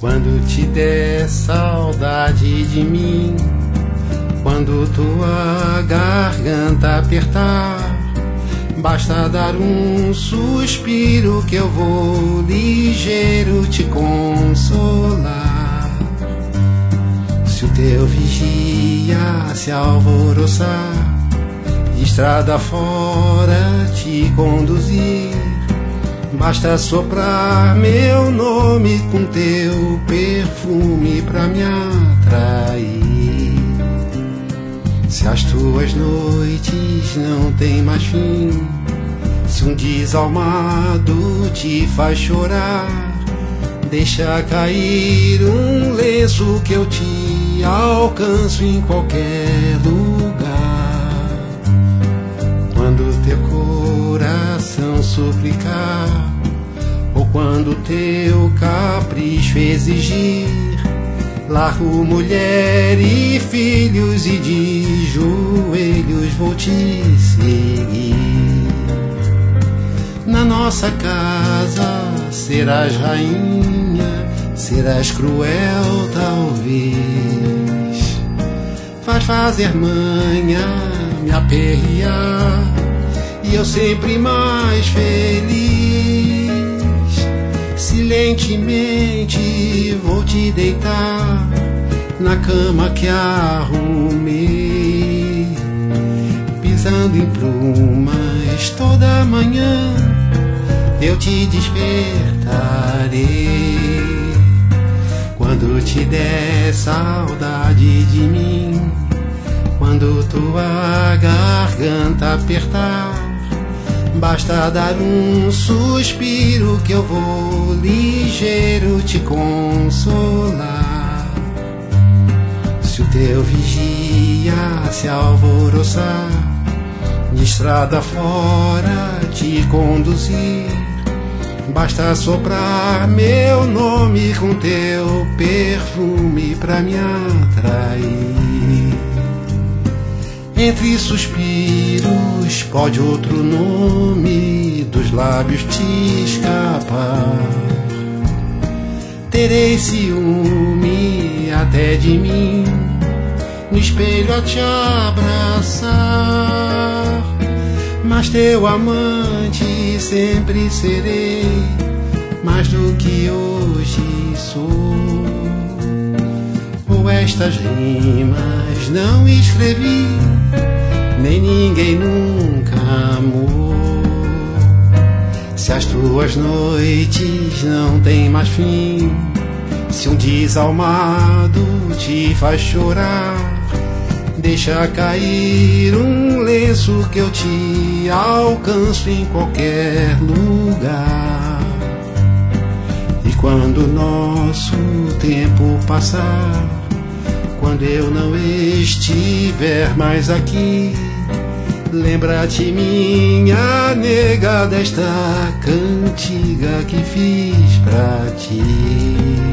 Quando te der saudade de mim, quando tua garganta apertar, basta dar um suspiro que eu vou ligeiro te consolar. Se o teu vigia se alvoroçar, de estrada fora te conduzir, basta soprar meu nome com teu perfume pra me atrair. Se as tuas noites não têm mais fim, se um desalmado te faz chorar, deixa cair um lenço que eu te alcanço em qualquer lugar. Quando teu coração suplicar, ou quando teu capricho exigir, largo mulher e filhos e de joelhos vou te seguir. Na nossa casa serás rainha, serás cruel talvez, faz fazer manha, me aperrear, e eu sempre mais feliz. Silentemente vou te deitar na cama que arrumei, pisando em plumas toda manhã eu te despertarei. Quando te der saudade de mim, quando tua garganta apertar, basta dar um suspiro que eu vou ligeiro te consolar. Se o teu vigia se alvoroçar, de estrada fora te conduzir, basta soprar meu nome com teu perfume pra me atrair. Entre suspiros pode outro nome dos lábios te escapar. Terei ciúme até de mim, no espelho a te abraçar, mas teu amante sempre serei, mais do que hoje sou. Ou estas rimas não escrevi, nem ninguém nunca amou. Se as tuas noites não têm mais fim, se um desalmado te faz chorar, deixa cair um lenço que eu te alcanço em qualquer lugar. E quando nosso tempo passar, quando eu não estiver mais aqui, lembra-te, minha nega, desta cantiga que fiz pra ti.